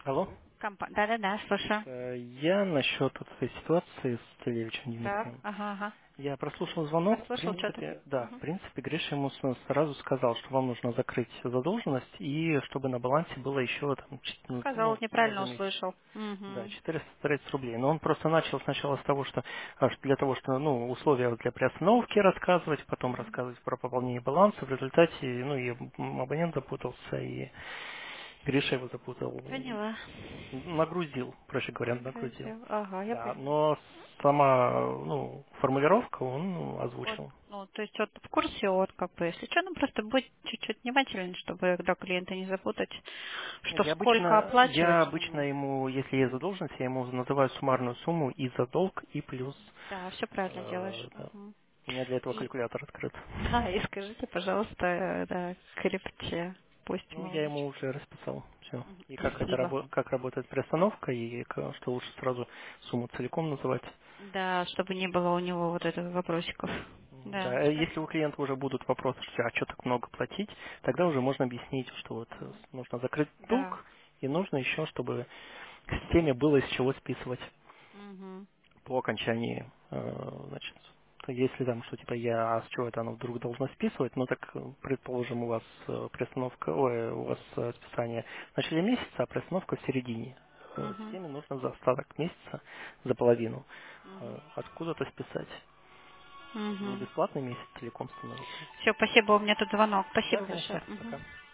Алло. Да-да-да, слушаю. Я насчет вот этой ситуации с Целевичем Так, Дмитрием. ага, ага. Я прослушал звонок, в Прослушал что-то. принципе, да, в Мгм. принципе, Гриша ему сразу сказал, что вам нужно закрыть задолженность и чтобы на балансе было еще там, Сказал, за неправильно месяц. услышал. Да, Угу. 430 рублей. Но он просто начал сначала с того, что для того, что условия для приостановки рассказывать, потом рассказывать про пополнение баланса. В результате, и абонент запутался, и Гриша его запутал. Поняла. Нагрузил, проще говоря, нагрузил. Нагрузил. Ага, я Да, поняла. но сама, формулировка он Вот, озвучил. ну, то есть вот в курсе, вот как бы, если что, ну просто будь чуть-чуть внимателен, чтобы когда клиента не запутать, Нет, что я сколько обычно, я оплачивать обычно ему. ему, если есть задолженность, я ему называю суммарную сумму и за долг, и плюс, Да, все правильно делаешь. да. Мгм. У меня для этого И, калькулятор открыт. да, и скажите, пожалуйста, да, крепче, пусть Ну, я ему немножечко. уже расписал все. Мгм. И Спасибо. как работает приостановка, и что лучше сразу сумму целиком называть. Да, чтобы не было у него вот этих вопросиков. Да, Да, если у спасибо. клиента уже будут вопросы, что а что так много платить, тогда уже можно объяснить, что вот нужно закрыть Да. долг, и нужно еще, чтобы к системе было из чего списывать Мгм. по окончании, значит, если там что типа с чего это оно вдруг должно списывать, ну так, предположим, у вас приостановка, у вас списание в начале месяца, а приостановка в середине. Мгм. Системе нужно за остаток месяца, за половину, Мгм. откуда-то списать. Не Мгм. бесплатный месяц целиком становится. Все, спасибо, у меня тут звонок. Да, Спасибо конечно. большое. Мгм. Пока.